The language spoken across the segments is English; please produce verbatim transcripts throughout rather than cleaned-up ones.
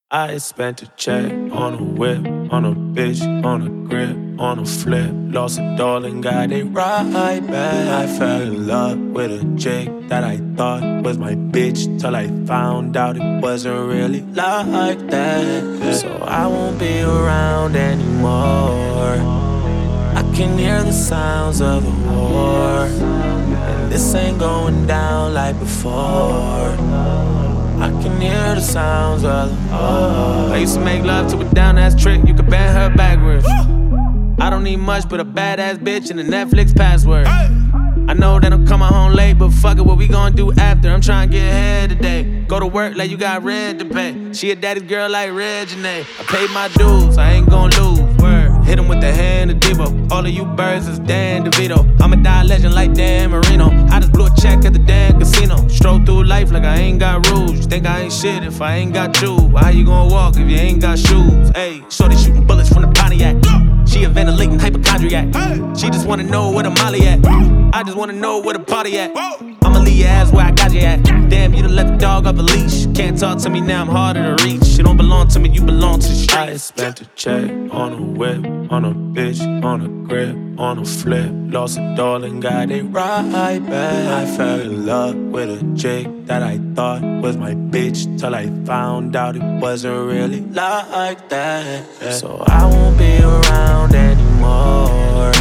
I spent a check on a whip, on a bitch, on a grip, on a flip. Lost it all and got it right back. I fell in love with a chick that I thought was my bitch, till I found out it wasn't really like that. So I won't be around anymore. I can hear the sounds of the war, and this ain't going down like before. I can hear the sounds of the oh. I used to make love to a down-ass trick, you could bend her backwards. I don't need much but a badass bitch and a Netflix password. I know that I'm coming home late, but fuck it, what we gon' do after? I'm tryna get ahead today. Go to work like you got rent to pay. She a daddy's girl like Reginae. I paid my dues, I ain't gon' lose. Word. Hit him with the hand of Devo. All of you birds is Dan DeVito. I'ma die legend like Dan Marino. I just blew a check at the damn casino. Stroll through life like I ain't got rules. You think I ain't shit if I ain't got you? How you gon' walk if you ain't got shoes? Ayy, shorty shooting bullets from the Pontiac. She a ventilating hypochondriac. She just wanna know where the molly at. I just wanna know where the party at. I'ma leave your ass where I got you at. Damn, you done let the dog off a leash. Can't talk to me now, I'm harder to reach. You don't belong to me, you belong to the streets. I spent a check on a whip, on a bitch, on a grip, on a flip. Lost it all and got it right back. I fell in love with a chick that I thought was my bitch, till I found out it wasn't really like that. So I won't be around anymore.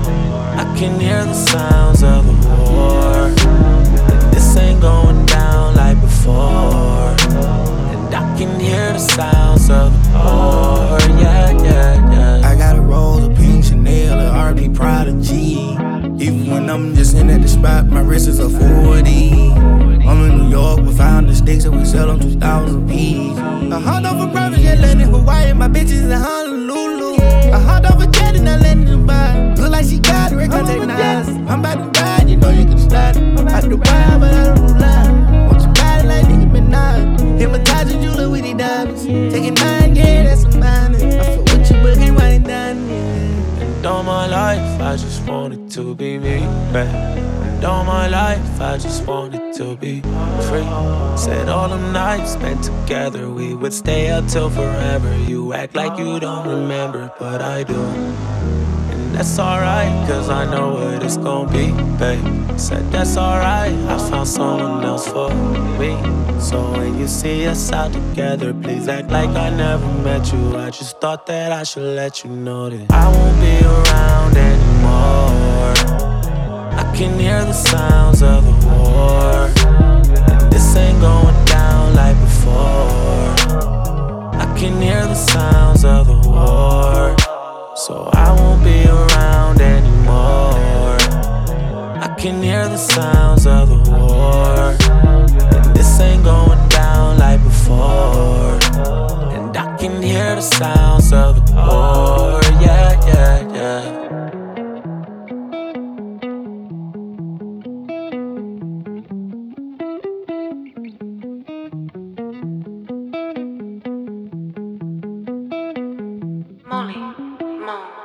I can hear the sounds of the war, and this ain't going down like before. And I can hear the sounds of the war, yeah, yeah, yeah. I got a roll of pink Chanel, a R P Prodigy. Even when I'm just in at the spot, my wrist is a forty. I'm in New York, we found the sticks and we sell them two thousand apiece. I hopped off a private jet, landed in Hawaii, my bitches in Honolulu. I hopped off a jet and I landed in Dubai. Look like she got it, contact nice. I'm about to ride, you know you can slide. I do ride, but I don't do lie. Want your body like Nicki Minaj. Hypnotize you, jewelry with these diamonds. Taking nine, yeah, that's a minus. I feel with you, but can't write it down, yeah. And all my life, I just wanted to be me, babe. And all my life, I just wanted to be free. Said all the nights spent together, we would stay up till forever. You act like you don't remember, but I do. And that's alright, cause I know what it's gon' be, babe. Said that's alright, I found someone else for me. So when you see us out together, please act like I never met you. I just thought that I should let you know that I won't be around anymore. I can hear the sounds of the war, and this ain't going down like before. I can hear the sounds of the war, so I won't be around anymore. I can hear the sounds of the war, and this ain't going down like before. And I can hear the sounds of the war, yeah, yeah, yeah. Molly, Mo.